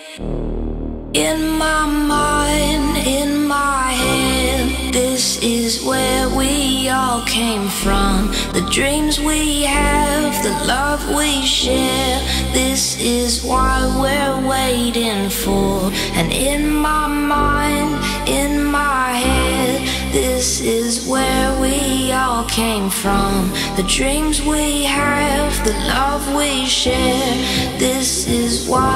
In my mind, in my head, this is where we all came from. The dreams we have, the love we share, this is why we're waiting for. And in my mind, in my head, this is where we all came from. The dreams we have, the love we share, this is why